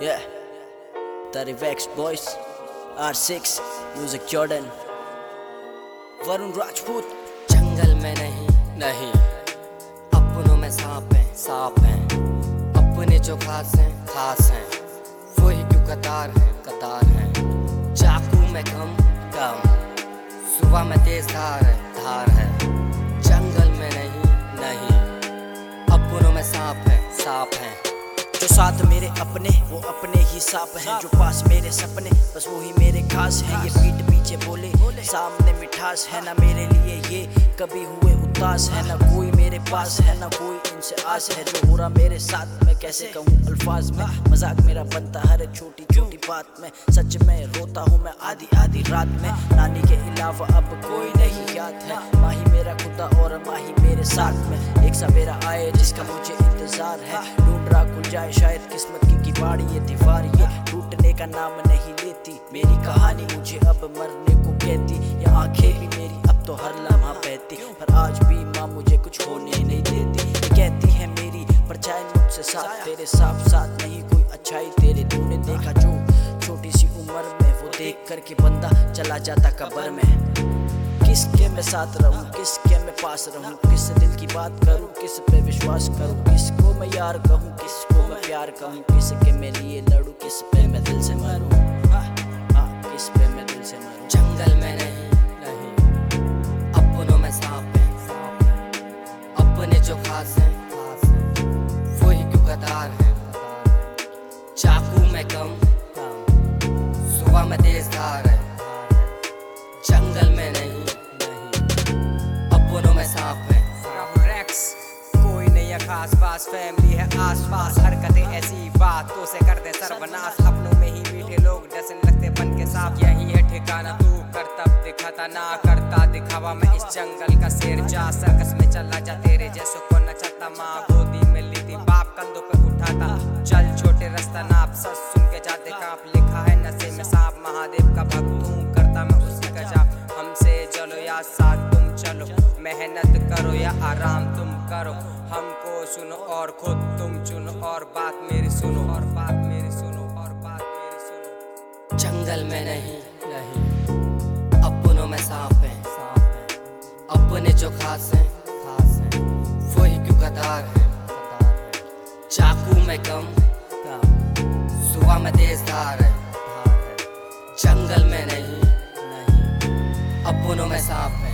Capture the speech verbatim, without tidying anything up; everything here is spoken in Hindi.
Yeah, thirty Vex Boys, R six, Music Jordan, Varun Rajput. जंगल में नहीं नहीं, अपनों में सांप हैं सांप हैं, अपने जो खास हैं खास हैं, वही क्यों कतार हैं कतार हैं, चाकू में कम कम सुबह में तेज धार है धार है। जंगल में नहीं नहीं, अपनों में सांप है सांप हैं, जो साथ मेरे अपने वो अपने ही सांप हैं, जो पास मेरे सपने बस वो ही मेरे खास हैं। ये पीठ पीछे बोले सामने मिठास है, ना मेरे लिए ये कभी हुए उदास है, ना कोई मेरे पास है, ना कोई इनसे आस है। जो हो रहा मेरे साथ मैं कैसे कहूँ अल्फाज में, मजाक मेरा बनता हर एक छोटी छोटी बात में, सच में रोता हूँ मैं आधी आधी रात में। नानी के अलावा अब कोई नहीं याद है, माही मेरा खुदा और माही मेरे साथ में। एक सवेरा आए जिसका मुझे इंतजार है, ढूंढ रहा खुल जाए शायद किस्मत की किवाड़। ये दीवार ये टूटने का नाम नहीं लेती, मेरी कहानी मुझे अब मरने को कहती। ये आंखें भी मेरी अब तो हर लम्हा बहती, पर आज भी माँ मुझे कुछ होने नहीं देती। ये कहती है मेरी परछाई मुझसे साथ, तेरे साथ साथ नहीं कोई अच्छाई तेरे तूने देखा जो छोटी सी उम्र में, वो देख करके बंदा चला जाता कब्र में। किसके मैं साथ रहूं, किसके मैं पास रहूं, किस दिल की बात करूं, किस पे विश्वास करूं, किसको मैं यार कहूं, किसको मैं प्यार कहूं, किसके मैं लिए लड़ूं, किस पे मैं दिल से मरूं, हाँ, हाँ, किस पे मैं दिल से मरूं। जंगल में नहीं नहीं, अपनों में सांप है सांप हैं, अपने जो खास हैं खास हैं, वही क्यों कतार हैं कतार हैं, चाकू में कम कम सुबह में तेज धार है धार है, जंगल में नहीं नहीं, अपनों में सांप है रैक्स कोई नहीं है खास पास, फैमिली है आस पास, हरकतें ऐसी बातों से करते सर्वनाश। अपनों में ही मीठे लोग डसने लगते बन के साफ, यही है ठिकाना तू करतब दिखाता ना करता दिखावा। मैं इस जंगल का शेर जा सर्कस में चला जा, तेरे जैसों को नचाता। माँ गोदी में ली थी बाप कंधों पे उठाता, चल छोटे रास्ता नाप सच सुन के जाते कांप। लिखा है नशे में सांप, महादेव का भक्त हूँ करता मैं उसी का जाप। हमसे चलो या साथ तुम चलो, मेहनत करो या आराम तुम करो, हमको सुनो और खुद तुम चुनो, और बात मेरी सुनो, और बात मेरी सुनो, और बात मेरी सुनो। जंगल में नहीं नहीं, अपनों में सांप है सांप हैं, अपने जो खास हैं खास हैं, वही क्यों कतार हैं कतार हैं, चाकू में कम कम सुबह में तेज धार है धार है, जंगल में नहीं नहीं, अपनों में सांप है